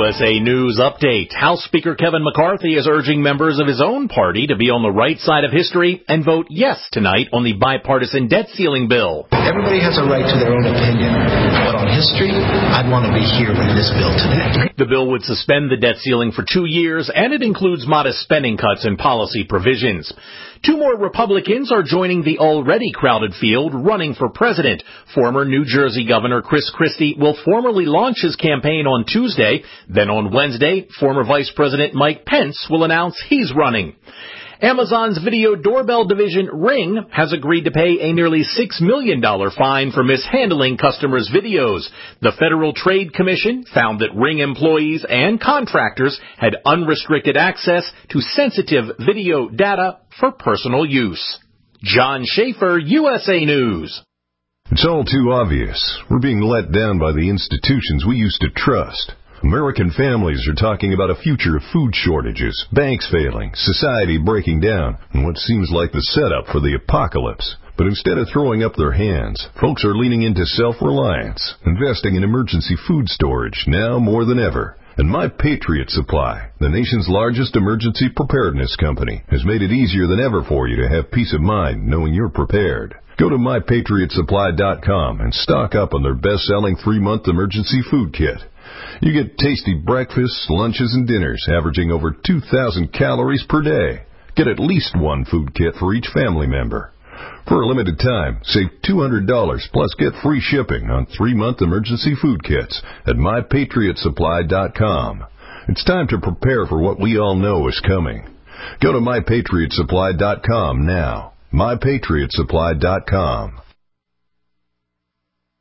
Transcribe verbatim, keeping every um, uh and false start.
S A News Update. House Speaker Kevin McCarthy is urging members of his own party to be on the right side of history and vote yes tonight on the bipartisan debt ceiling bill. Everybody has a right to their own opinion, but on history, I'd want to be here with this bill today. The bill would suspend the debt ceiling for two years, and it includes modest spending cuts and policy provisions. Two more Republicans are joining the already crowded field running for president. Former New Jersey Governor Chris Christie will formally launch his campaign on Tuesday. Then on Wednesday, former Vice President Mike Pence will announce he's running. Amazon's video doorbell division Ring has agreed to pay a nearly six million dollars fine for mishandling customers' videos. The Federal Trade Commission found that Ring employees and contractors had unrestricted access to sensitive video data for personal use. John Schaefer, U S A News. It's all too obvious. We're being let down by the institutions we used to trust. American families are talking about a future of food shortages, banks failing, society breaking down, and what seems like the setup for the apocalypse. But instead of throwing up their hands, folks are leaning into self-reliance, investing in emergency food storage now more than ever. And My Patriot Supply, the nation's largest emergency preparedness company, has made it easier than ever for you to have peace of mind knowing you're prepared. Go to my patriot supply dot com and stock up on their best-selling three-month emergency food kit. You get tasty breakfasts, lunches, and dinners averaging over two thousand calories per day. Get at least one food kit for each family member. For a limited time, save two hundred dollars plus get free shipping on three-month emergency food kits at my patriot supply dot com. It's time to prepare for what we all know is coming. Go to my patriot supply dot com now. my patriot supply dot com.